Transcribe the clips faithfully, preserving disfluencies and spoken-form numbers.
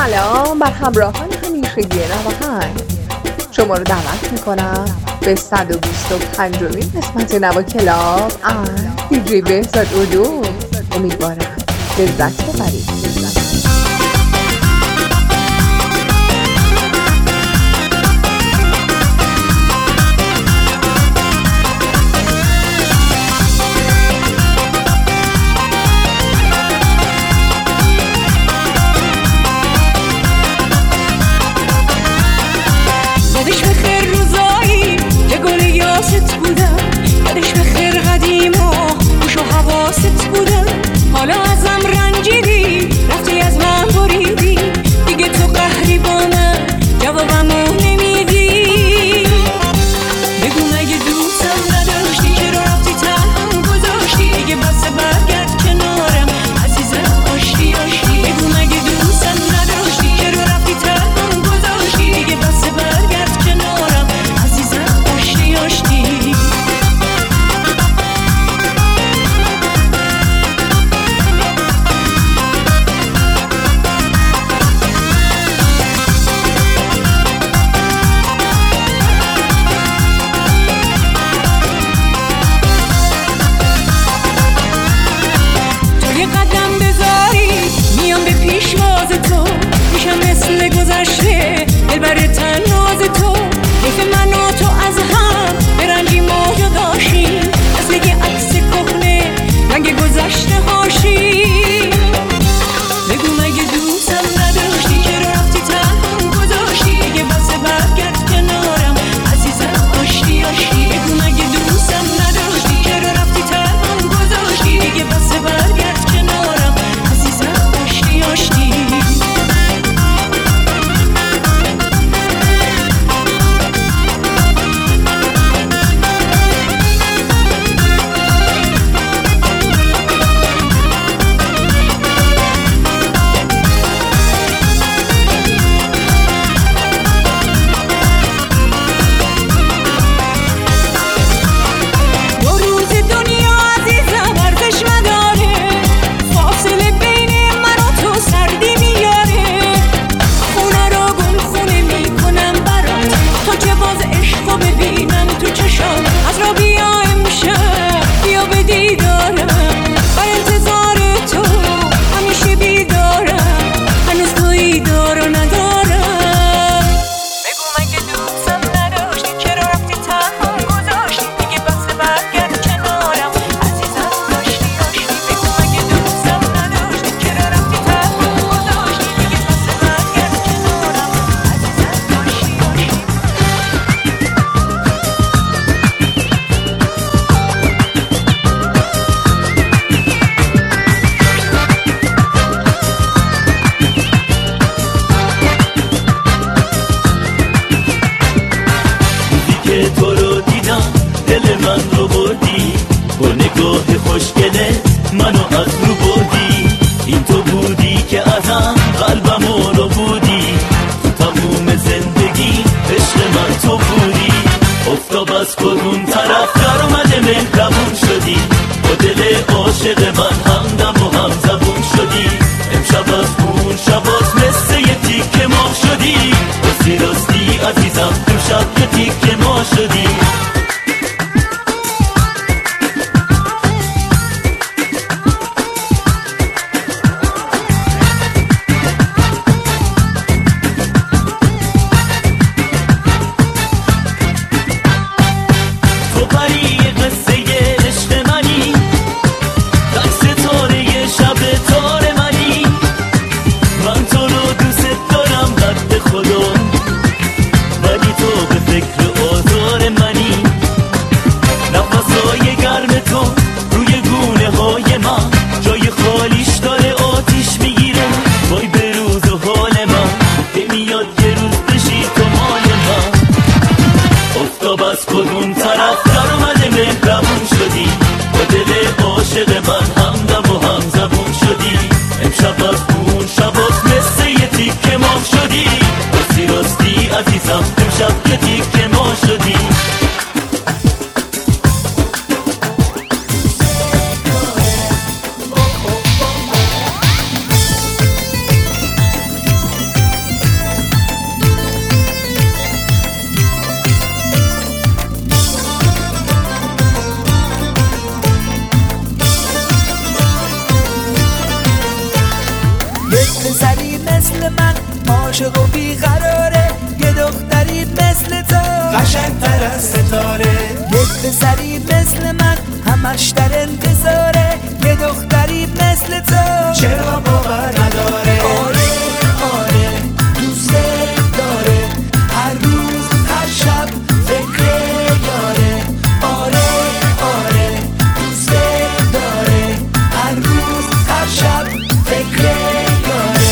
سلام بر همراهان همیشگی نواهنگ. شما رو دعوت میکنم به صد و بیست و پنجمین قسمت نوا کلاب از دیجی بهزاد اودو. امیدوارم لذت ببرید. حالا ازم رنجیدی رفتی از من بریدی دیگه تو قهری با من جوابمو نمیدی. بگو مگه دوستم نداشتی چرا رفتی تنها گذاشتی دیگه بس برگرد کنارم عزیزم آشتی آشتی. بگو مگه دوستم نداشتی چرا رفتی تنها گذاشتی دیگه بس برگرد کنارم عزیزم آشتی آشتی. میشم مثل گذشته دلبر تناز تو حیف من و تو از هم برنجی ما جداشیم مثل یه عکس کهنه رنگ گذشته هاشی. بگو مگه دوستم نداشتی چرا رفتی تنها گذاشتی دیگه بس برگرد کنارم عزیزم آشتی آشتی. بگو مگه دوستم نداشتی چرا رفتی تنها گذاشتی دیگه بس برگرد کنارم عزیزم آشتی آشتی. عزیزم امشب که تیک ما شدی. عاشق و بیقراره، یه دختری مثل تو قشنگ‌تر از ستاره، یک پسری مثل من همش در انتظاره، یه دختری مثل تو چرا باور نداره؟ آره آره دوست داره، هر روز هر شب فکر یاره. آره آره دوست داره، هر روز هر شب فکر یاره.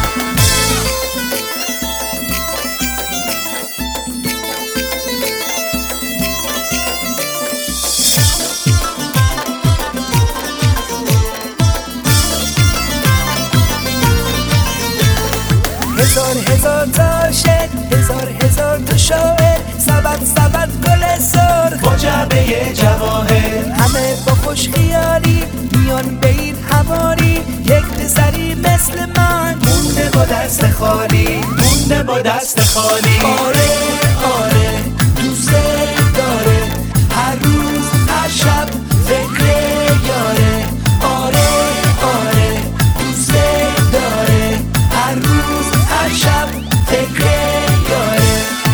هزار هزار تا عاشق، هزار هزار تا شاعر، سبد سبد گل سرخ با جعبه جواهر، همه با خوش خیالی میان به این حوالی، یک پسری مثل من مونده با دست خالی، مونده با دست خالی. آره آره دوست داره، هر روز هر شب فکر یاره. آره آره دوست داره، هر روز هر شب فکر یاره.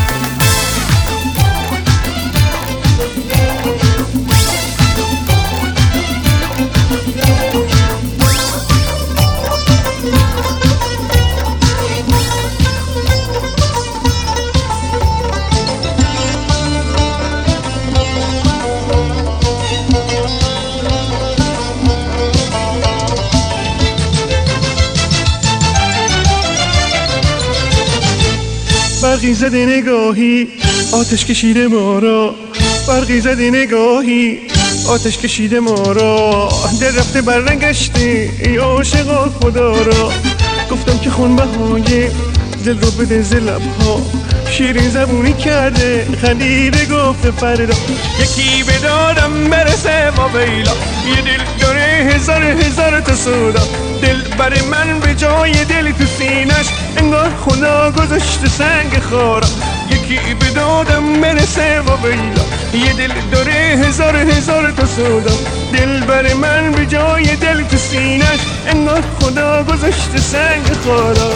برقی زده نگاهی آتش کشیده ما را، برقی زده نگاهی آتش کشیده ما را، دل رفته برنگشته ای عاشقا خدا را. گفتم که خونبهای دل رو بده ز لبها، شیرین زبونی کرده خندیده گفته فردا. یکی به دادم برسه ما بیلا، یه دل داره هزار هزار تا سودا، دل بر من به جای دل تو سینش انگار خدا گذاشته سنگ خارا. یکی به دادم برسه ما بیلا، یه دل داره هزار هزار تا سودا، دل بر من به جای دل تو سینش انگار خدا گذاشته سنگ خارا.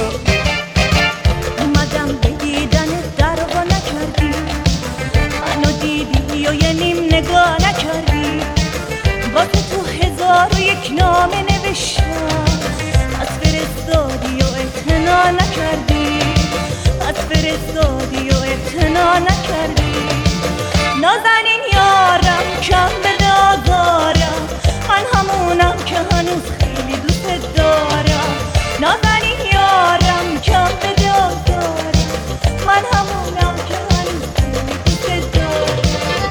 اومدم به دیدن در و نکردی، منو دیدی و یه نیم نگاه نکردی، واسه تو هزار و یک نامه نوشتم، از فرستادی و اعتنا نکردی، از فرستادی و اعتنا نکردی. نازنین یارم کم به دادارم، من همونم که هنوز خیلی دوست دارم. نازنین یارم کم به دادارم، من همونم که هنوز خیلی دوست دارم.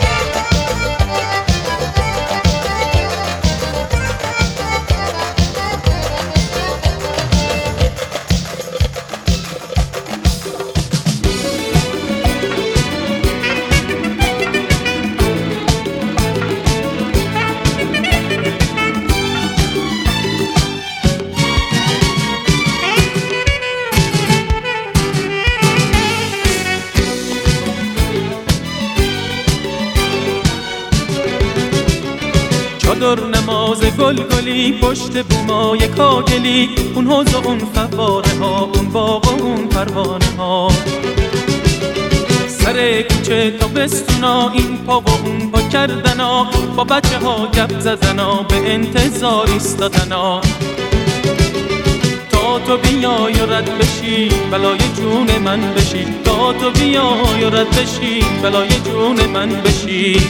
چادر نماز گل گلی پشت بومای کاگلی، اون حوض و اون فواره ها، اون باغ و اون پروانه ها، سر کوچه تا بستونا، این پا و اون پا کردنا، با بچه ها گپ زدنا، به انتظار ایستادنا. تا تو بیای و رد بشی بلای جون من بشی، تا تو بیای و رد بشی بلای جون من بشی.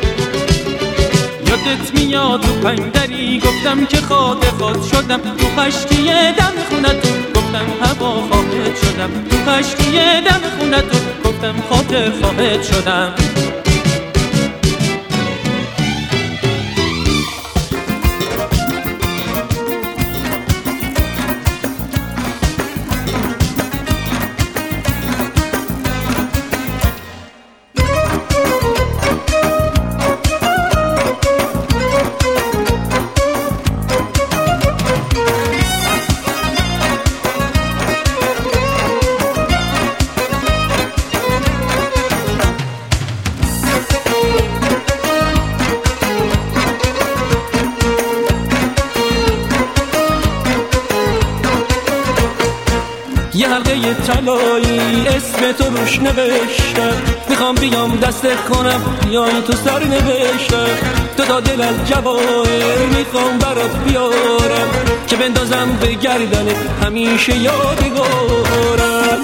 یادت میاد تو پنجری گفتم که خاط خاط شدم، تو خشکی دم خونتون گفتم هوا خواهد شدم، تو خشکی دم خونتون گفتم خاطر خواهد شدم. یه حلقه طلایی اسم تو روش نوشتم، میخوام بیام دستت کنم بیای تو سر نوشتم. تو تا دل از جواهر میخوام برات بیارم که بندازم به گردنت همیشه یادگارم.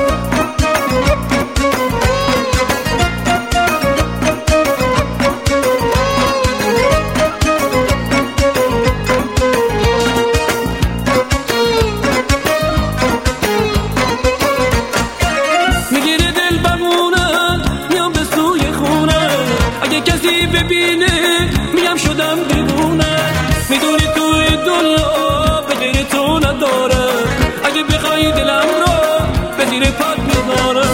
کسی ببینه میگم شدم دیوونه، میدونی توی دنیا به غیر تو نداره، اگه بخوای دلم رو به زیر پات میذارم.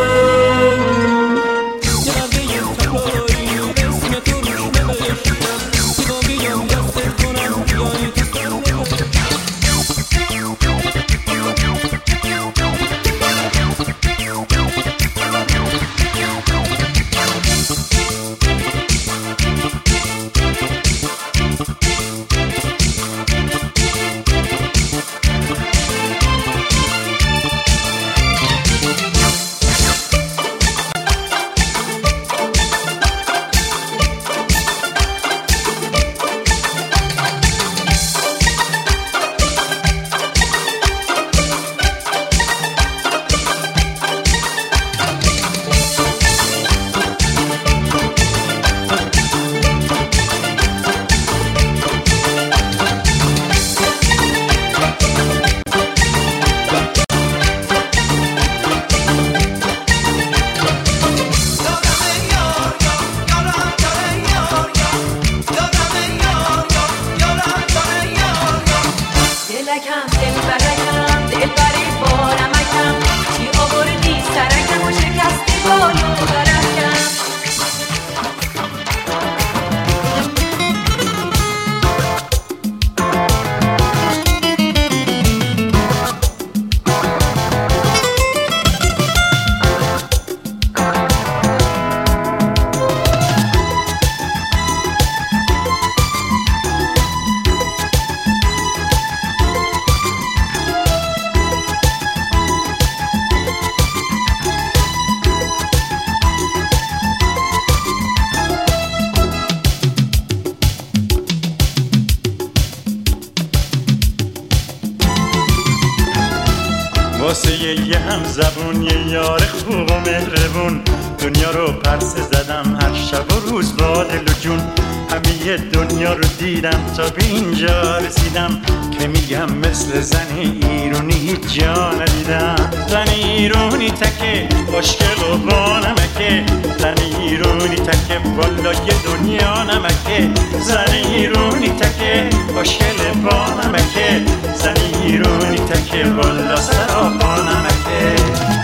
واسه یه هم زبون یه یار خوب و مهربون، دنیا رو پرسه زدم هر شب و روز با دل و جون. همه دنیا رو دیدم تا به اینجا رسیدم که میگم مثل زن ایرونی هیچ جا ندیدم. زن ایرونی تکه خوشگل و با نمکه، زن ایرونی تکه والا یه دنیا نمکه. زن ایرونی تکه خوشگل با نمکه، زن ایرونی تکه والا سراپا نمکه.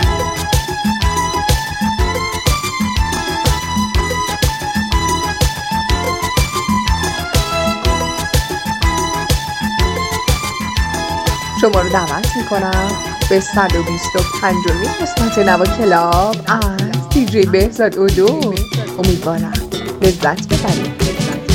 شما رو دعوت میکنم به صد و بیست و پنجمین قسمت نوا کلاب از دیجی بهزاد اودو. امیدوارم لذت ببرید.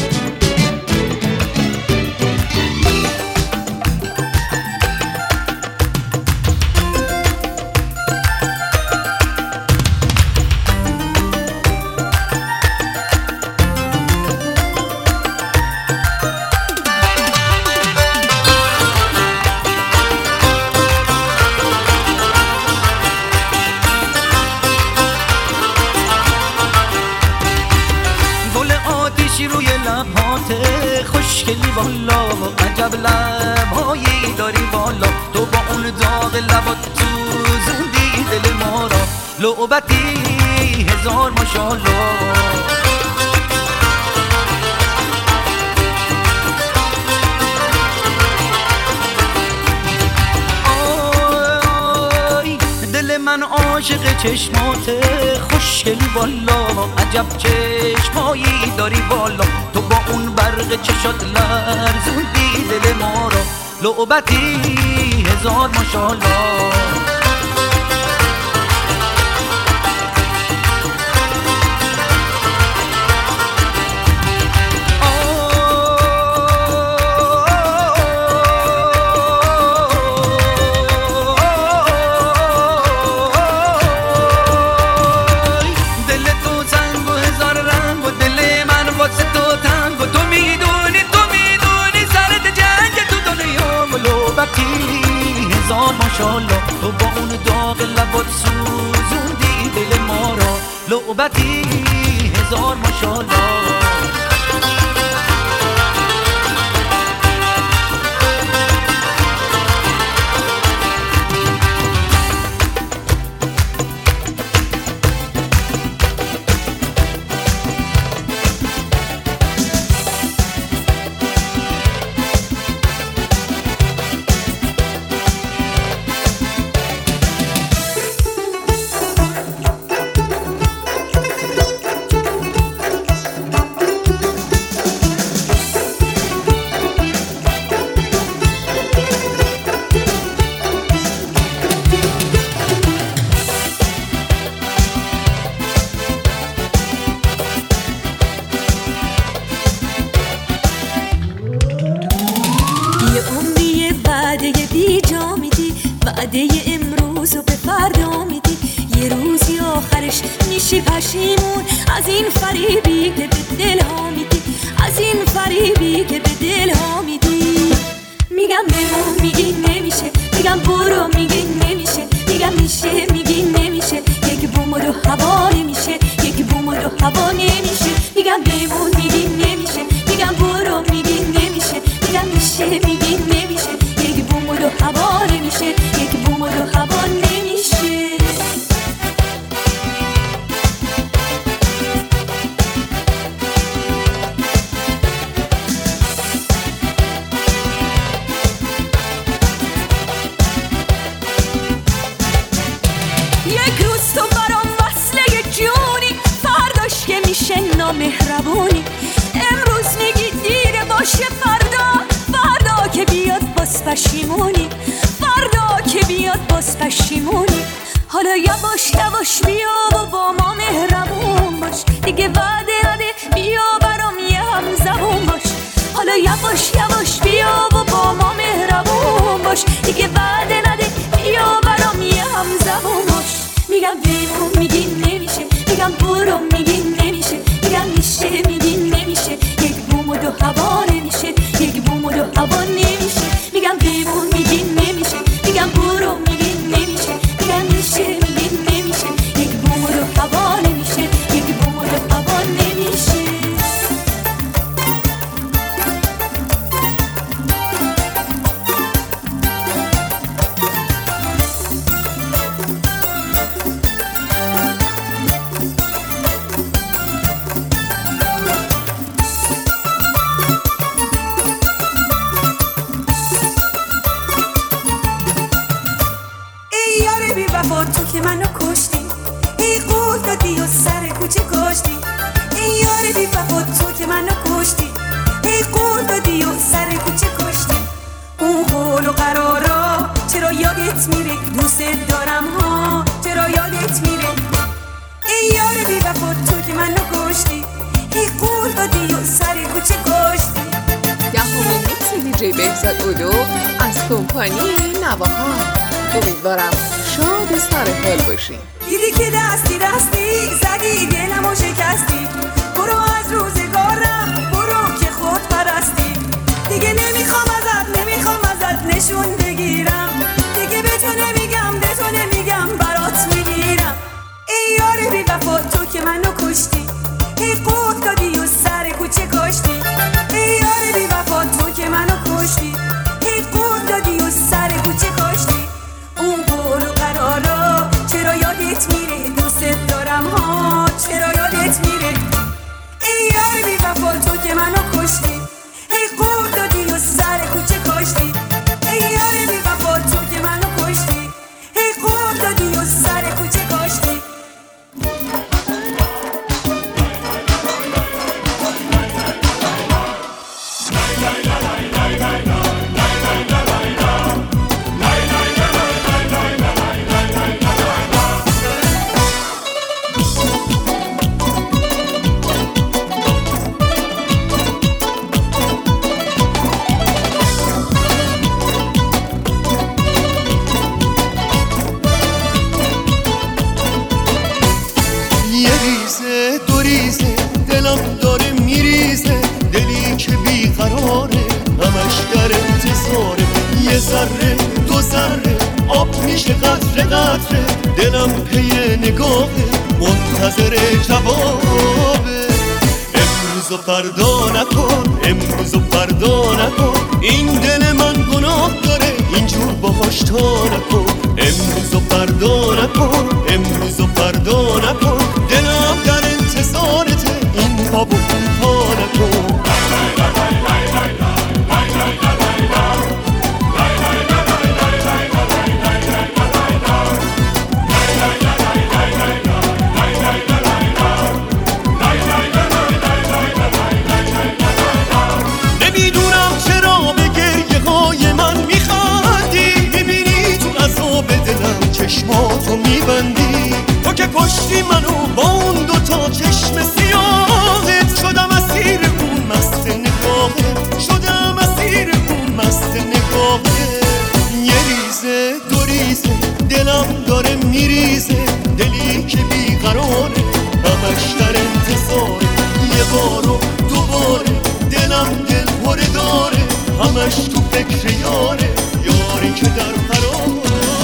روی لبهات خوشگلی والا، عجب لبهایی داری والا. تو با اون داغ لبات تو زندی دل ما را، لعبتی هزار ماشالله. من عاشق چشمات خوشگلی والا، عجب چشمایی داری والا. تو با اون برق چشات لرزوندی دل ما را، لعبتی هزار ماشالله. هزار ماشالله. تو با اون داغ لبات سوزوندی دل ما را، لعبتی هزار ماشالله. وعده امروز رو به فردا میدی، یه روزی آخرش میشی پشیمون از این فریبی که به دل ها میدی، از این فریبی که به دل ها میدی. میگم بمون میگی نمیشه، میگم برو میگی نمیشه، میگم میشه میگی نمیشه، یک بوم و دو هوا نمیشه، یک بوم و دو هوا نمیشه. میگم بمون میگی نمیشه، میگم برو میگی نمیشه، میگم میشه میگی نمیشه، یک بوم و دو هوا نمیشه، یک بوم و دو هوا نمیشه. یک روز تو برام وصله جونی، فرداش که میشه نامهربونی. امروز میگی دیره باشه، فردا فردا که بیاد باز پشیمونی، فردا که بیاد باز پشیمونی. حالا یواش یواش بیا و با ما مهربون باش، دیگه وعده نده بیا برام یه هم زبون باش. حالا یواش یواش بیا و با ما مهربون باش، دیگه وعده نده بیا برام یه هم زبون باش. میگم بمون میگی نمیشه، میگم برو میگی نمیشه، میگم میشه میگی نمیشه، یک بوم و دو هوا نمیشه، یک بوم و دو هوا نمیشه. میگم بمون میگی نمیشه، میگم برو میگی نمیشه، میگم میشه میگی نمیشه، یک بوم و دو هوا نمیشه، یک بوم و دو هوا نمیشه. تو که منو کشتی، ای قول دادی و سر کوچه کشتی. ای یار بی وفا تو که منو کشتی، ای قول دادی و سر کوچه کشتی. اون قول و قرارا چرا یادت میره، دوست دارم ها چرا یادت میره. ای یار بی وفا تو که منو کشتی، ای قول دادی و سر کوچه کشتی. دهمین میکس دیجی بهزاد اودو از کمپانی نواها. امیدوارم شاد سر حال باشین. دیدی که دستی دستی زدی دلمو شکستی، برو از روزگارم برو که خود پرستی. دیگه نمیخوام ازت نمیخوام ازت نشون بگیرم، دیگه به تو نمیگم به تو نمیگم برات میگیرم. ای یار بی وفا تو که منو کشتی، ای قول دادی و سر کوچه کشتی. ای یار بی وفا تو که منو کشتی، ای قول دادی و سر کوچه کشتی. اون قول و قرارا چرا یادت میره، دوست دارم ها چرا یادت میره. ای یار بی وفا تو که منو کشتی، ای قول دادی و سر کوچه کشتی. ای یار بی وفا تو که منو کشتی، ای قول دادی و سر کوچه کشتی. یه ذره دو ذره آب میشه قطره قطره دلم پی نگاهه منتظر جوابه امروز و فردا نکن امروز و فردا نکن این دل من گناه داره اینجور باهاش تا نکن امروز و فردا نکن امروز و فردا نکن دلم در انتظارته این پا و اون پا نکن چشماتو میبندی تو که کشتی منو با اون دوتا چشم سیاهت شدم اسیر اون مست نگاهت شدم اسیر اون مست نگاهت یه ریزه دو ریزه دلم داره میریزه دلی که بیقراره همش در انتظاره یه بار و دوباره دلم دل پره داره همش تو فکر یاره یاری که در فراره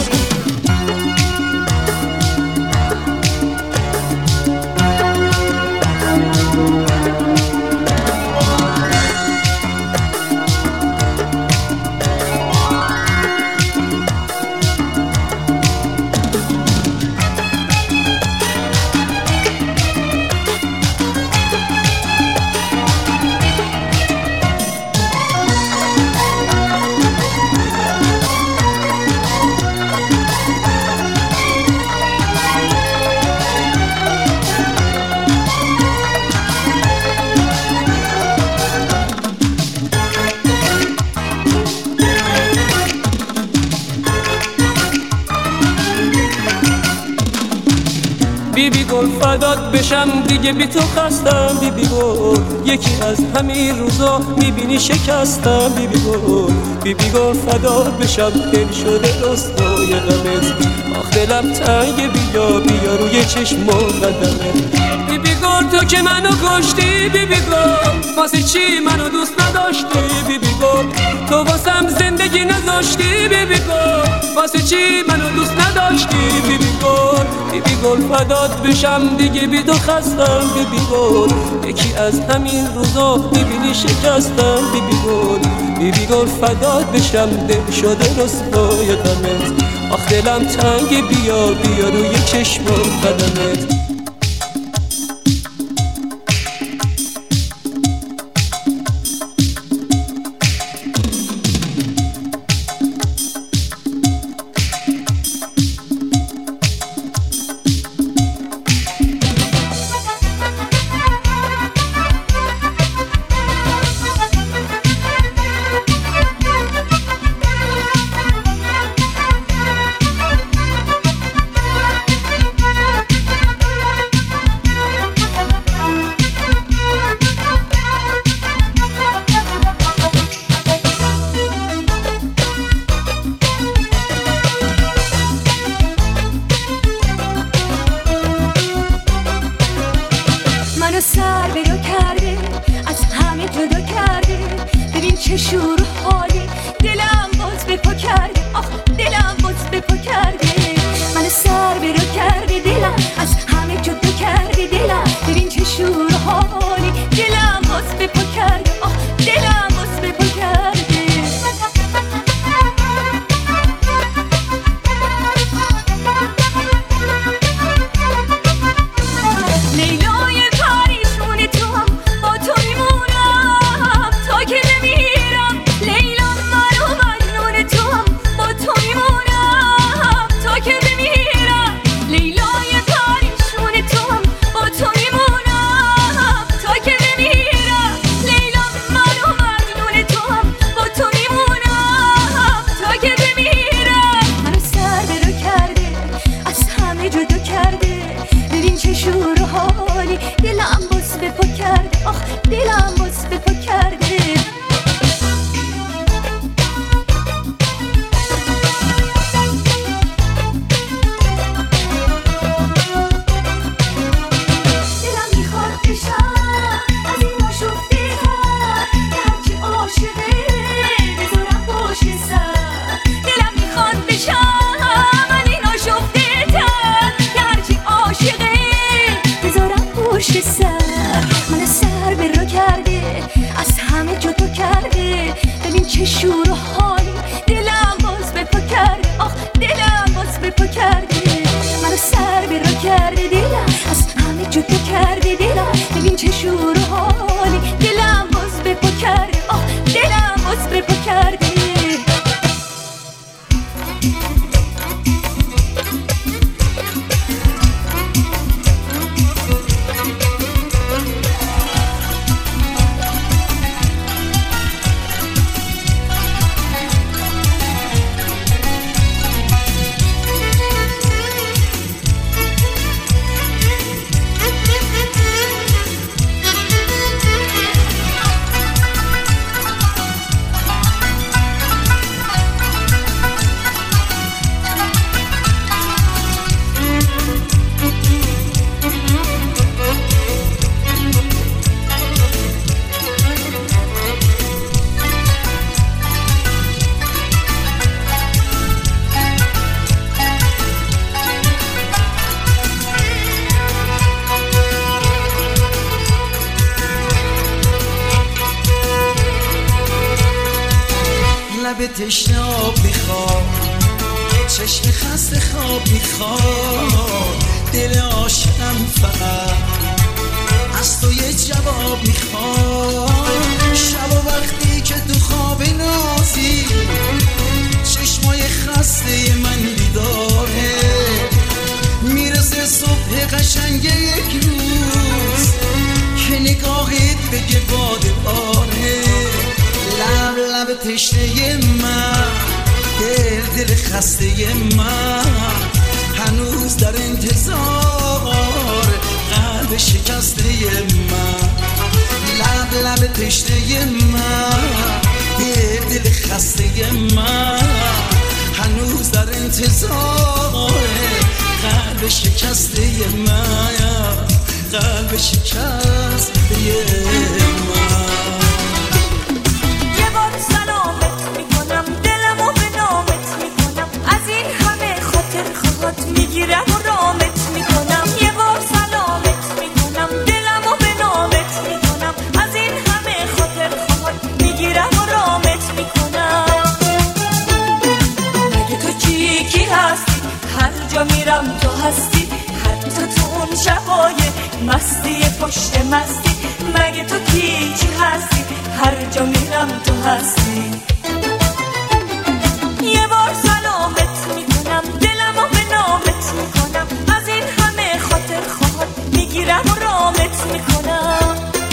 بیبی گل فدات بشم دیگه بی تو خستم بیبی گل یکی از همین روزا میبینی شکستم بیبی گل بیبی گل فدات بشم دل شده رسوای غمت آخ دلم تنگه بیا بیا روی چشم و قدمت بیبی گل تو که منو کشتی بیبی گل واسه چی منو دوست نداشتی بیبی گل تو واسم زندگی نذاشتی بیبی گل واسه چی منو دوست نداشتی بیبی گل بیبی گل فدات بشم دیگه بی تو خستم بیبی گل یکی از همین روزا میبینی شکستم بیبی گل بیبی گل فدات بشم دل شده رسوای غمت آخ دلم تنگه بیا بیا روی چشم و قدمت سر برو کرده از همه جدا کرده ببین چه شور و حالی دلم باز به پا کرده آخ دلم باز به پا کرده من سر برو کرده دلم از همه جدا کرده دلم ببین چه شور و حالی دلم باز به پا کرده آخ دلم باز به پا کرده تا که نمیرم تشنه آب میخواد، چشم خسته خواب میخواد، دل عاشقم فقط از تو یه جواب میخواد. شب و وقتی که تو خواب نازی چشمای خسته من بیداره، میرسه صبح قشنگ یک روز که نگاهت بگه باده باره. لب لب تشنه من، دل دل خسته من، هنوز در انتظار قلب شکسته من. لب لب تشنه من، دل دل خسته من، هنوز در انتظار قلب شکسته من، قلب شکسته من. یه بار سلامت میکنم، دلمو به نامت میکنم، از این همه خاطر خواهد میگیرم و رامت میکنم. یه بار سلامت میکنم، دلمو به نامت میکنم، از این همه خاطر خواهد میگیرم و رامت میکنم. مگه تو کی کی هستی؟ هر جا میرم تو هستی، حتی تو اون شبای مستی پشت مستی. مگه تو کی چی هستی؟ هر جا میرم تو هستی. یه بار سلامت میکنم، دلمو به نامت میکنم، از این همه خاطر خواهد میگیرم و رامت میکنم.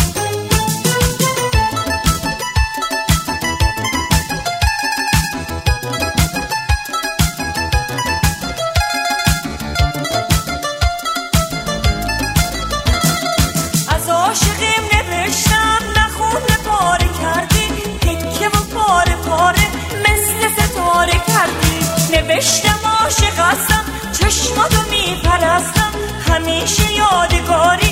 از عاشقیم نوشتم، نخونه پاره کردی، تکه و پاره پاره مثل ستاره کردی. نوشتم عاشق هستم، چشماتو میپرستم، همیشه یادگاری